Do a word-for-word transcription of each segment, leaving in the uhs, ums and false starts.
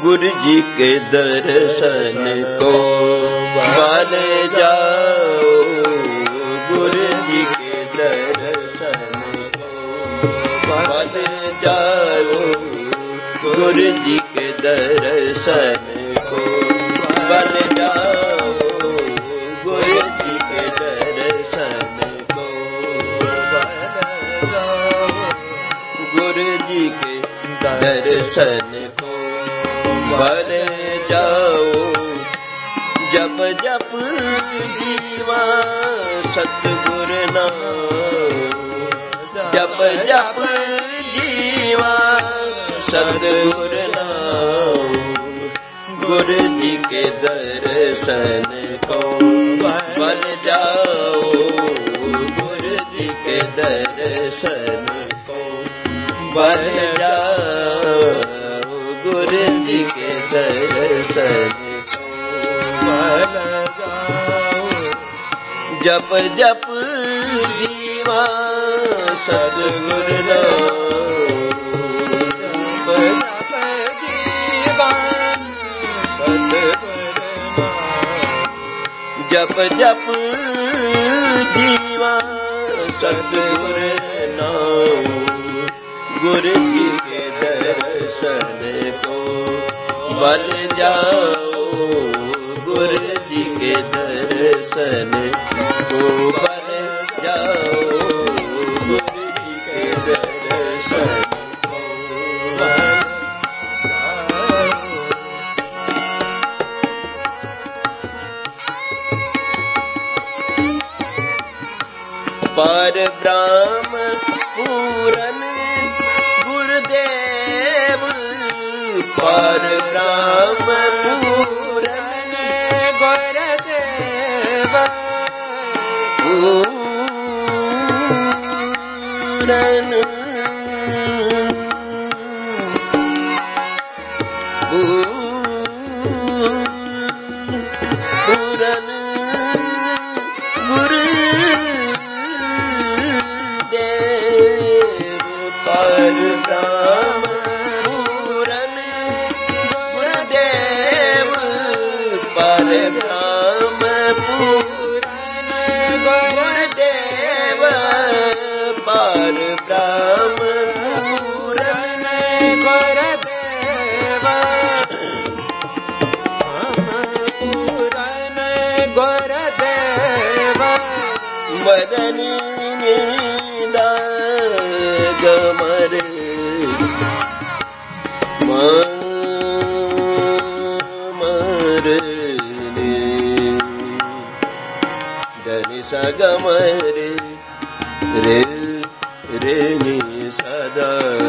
गुरु जी के दर्शन को बन जाओ, गुरु जी के दर्शन को बन जाओ, गुरु जी के दर्शन को बन जाओ, गुरु जी के दर्शन को बन जाओ, गुरु जी के दर्शन को बन जाओ। जप जप जीवा सतगुरु नाम, जप जप जीवा सतगुरु नाम, गुरु जी के दर्शन को बन जाओ, गुरु जी के दर्शन को बन जाओ, गुरु जी के दर्शन को बन जाओ। जप जप जीवा सतगुरु नाम, जप जप जीवा सतगुरु नाम, जप जप जीवा सतगुरु नाम, गुरु जी के दर्शन को बन जाओ, गुरु जी के दर्शन को बन जाओ, गुरु जी के दर्शन को बन जाओ। पर ब्रह्म पूरन गुरुदेव, पर ब्रह्म पूरन गुरुदेव, पूरन पूरन गुरुदेव, पर ब्रह्म पूरन गुरुदेव, पर ब्रह्म पूरन गुरुदेव, पर ब्रह्म पूरन गुरुदेव, पूरन गुरुदेव। मदनी गमर मर धनि सगमर रे रे नि सदा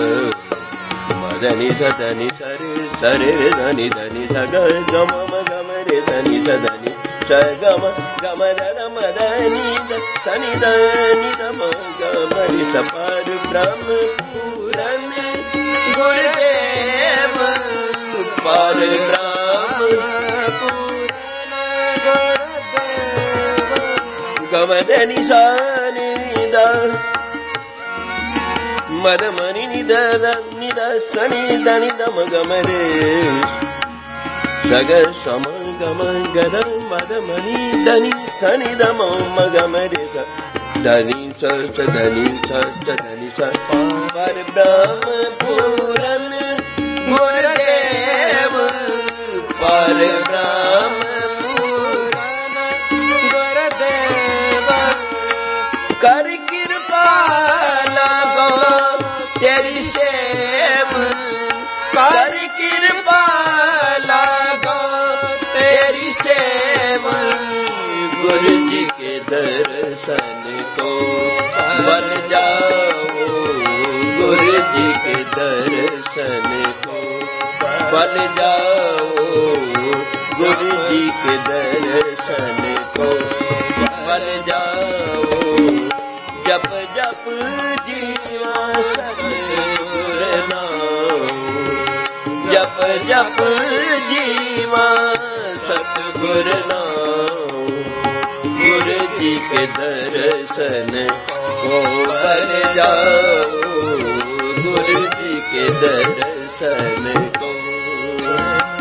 मदनि सदनि सरे सरे धनि धनि सग गम गम रे धनि सदनि सगम गम धन मदनि धनि धनि गम गम रे सपर ब्रह्म पूरन गुरुदेव, पर ब्रह्म पूरन गुरुदेव, गम धनि सानि द मद मनि निद निद सनि धनि दम गम रे सग सम गम गद मद मनि धनि सनि दम गम रे धनि स धनि स धनि स, पर ब्रह्म पूरन गुरुदेव, पर ब्रह्म पूरन गुरुदेव। कर कृपा लगो तेरी सेव, कर कृपा लगो तेरी सेव, गुरु जी के दर्शन को बन जाओ, गुरु जी के दर्शन को बन जाओ, गुरु जी के दर्शन को बन जाओ। जप जप जीवा सतगुरु नाम, जप जप जीवा सतगुरु नाम, गुरु जी के दर्शन को बन जाओ, गुरु जी के दर्शन को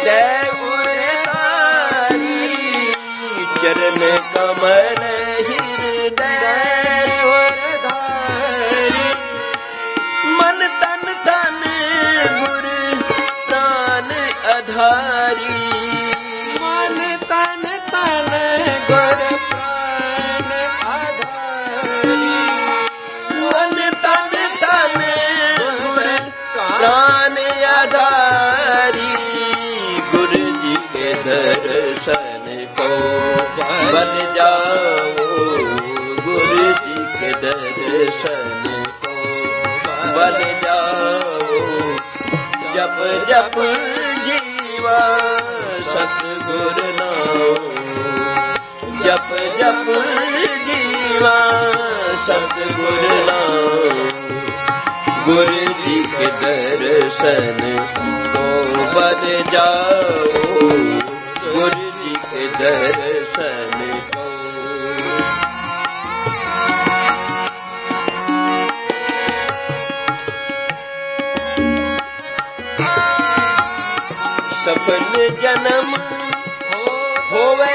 हृदय उतारी चरण कमल हृदय उतारी मन तन तन गुर प्राण आधारी मन तन तन गुर प्राण आधारी मन तन तन गुर प्राण आधारी गुरु जी के दर्शन को बन जाओ गुरु जी के दर्शन को बन जाओ जप जप जीवा सतगुर नाम जप जप जीवा सतगुर नाम गुरु जी के दर्शन को बन जाओ गुरु जी के दर्शन को सफल जन्म होवे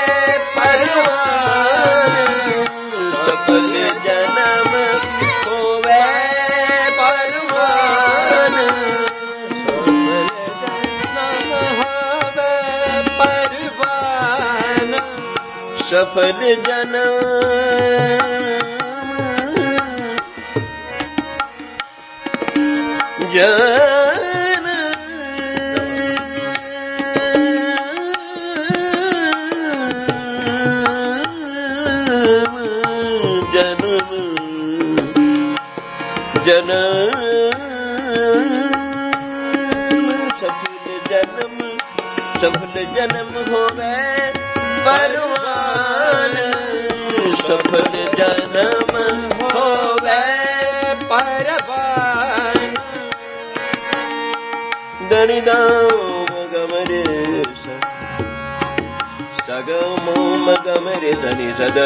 परवान सफल जन्म होवे परवान सफल जन्म जन जन्म जन्म सफल जन्म सफल जन्म होवे परवान सफल जन्म होवे परवान दनि दाम गमरे सगमो मगमरे धनि सद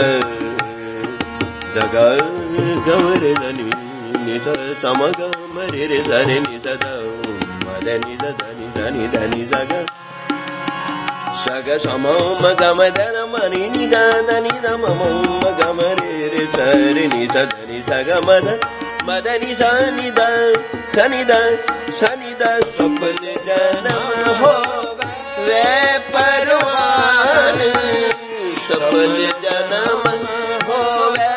दग गमरे धनि निस समगमरे रे धनि निसद मदनि धनि धनि धनि सग सग समो मगम धन मनि निद धनि रम मगम रे रे सरि नि सधनि सग मद मदनि सनि द सनि द सनि द सफल जन्म हो वे परवान सफल जन्म हो वे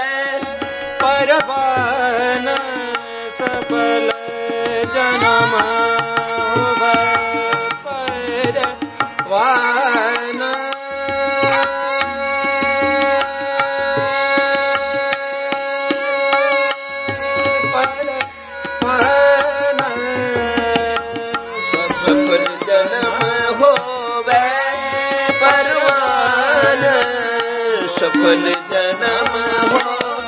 परवान सफल जन्म होवे परवान सफल जन्म होवे परवान सफल जन्म हो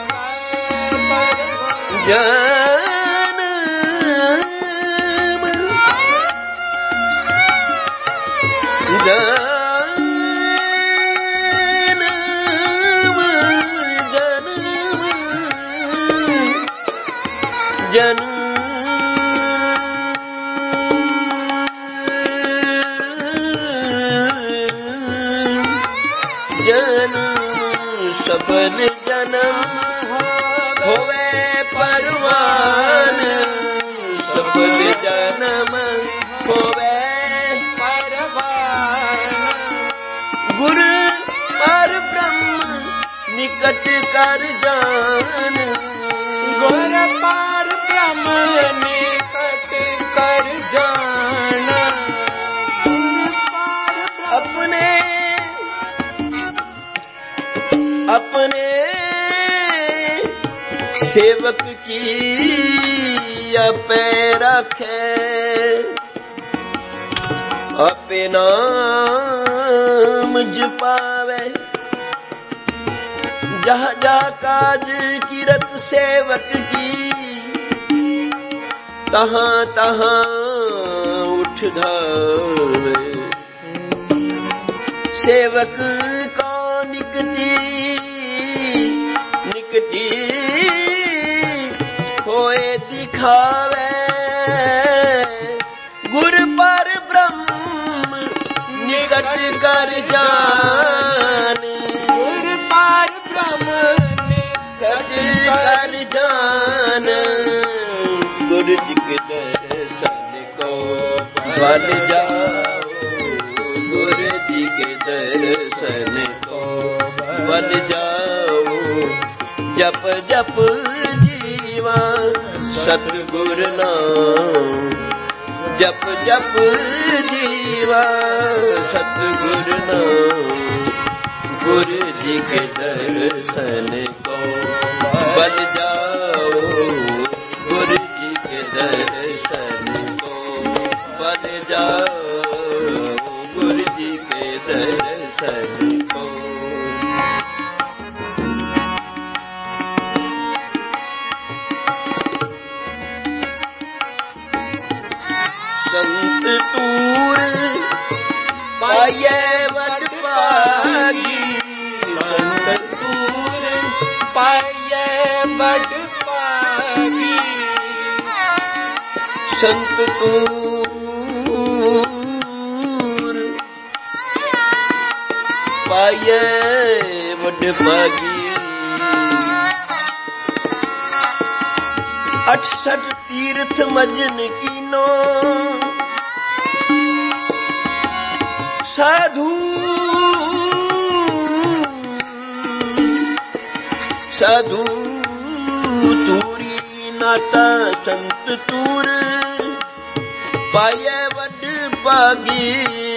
जन्म जन्म जन्म जन्म सफल जन्म होवे परवान सफल जन्म होवे परवान गुरु पर ब्रह्म निकट कर जान गुर पार ब्रह्म निकट कर जान अपने अपने सेवक की अपे रखे अपे नाम जपावे जहाँ जहाँ काज किरत सेवक की तहाँ तहाँ उठ धावे सेवक को निकटी निकटी होए दिखावे गुर पर ब्रह्म निकट कर जान, गुर पार ब्रह्म निकट कर जान, गुरु जी के दर्शन को बल जाओ, गुरु जी के दर्शन को बल जाओ। जप जप जीवा सतगुर नाम, जप जप जीवा सतगुर नाम, गुरु जी के दर्शन को बल जाओ, गुरु जी के दर्शन को बल जाओ, गुरु जी के दर्शन को। संत तूर पाये वड पागी, संत तूर पाये वड पागी, संत तूर पाये वड पागी। अठसठ तीर्थ मजन कीनो, साधु साधु तूरी नाता संत तूर पाये वड पागी,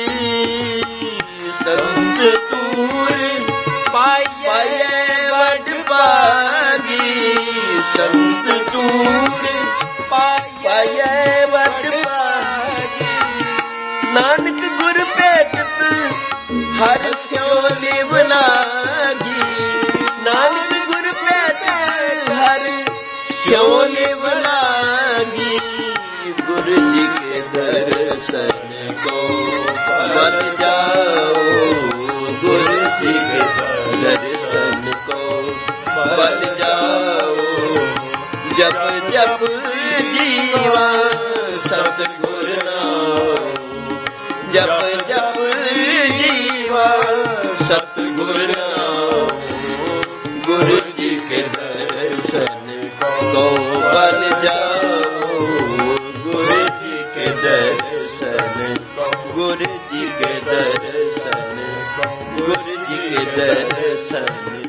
संत तूर पाये वड पागी, संत तूर पाये वड पागी। नानक गुर भेटत हर स्यों लिव लागी, नानक गुर भेटत हर स्यों लिव लागी। गुरु जी के दर्शन को बल जाओ, गुरु जी के दर्शन को बल जाओ। जप जप जीवा सतगुर नाम, जप जप जीवा सतगुर नाम, गुरु जी के दर्शन को बल जाओ, गुरु जी के दर्शन, गुरु जी के दर्शन, गुरु जी के दर्शन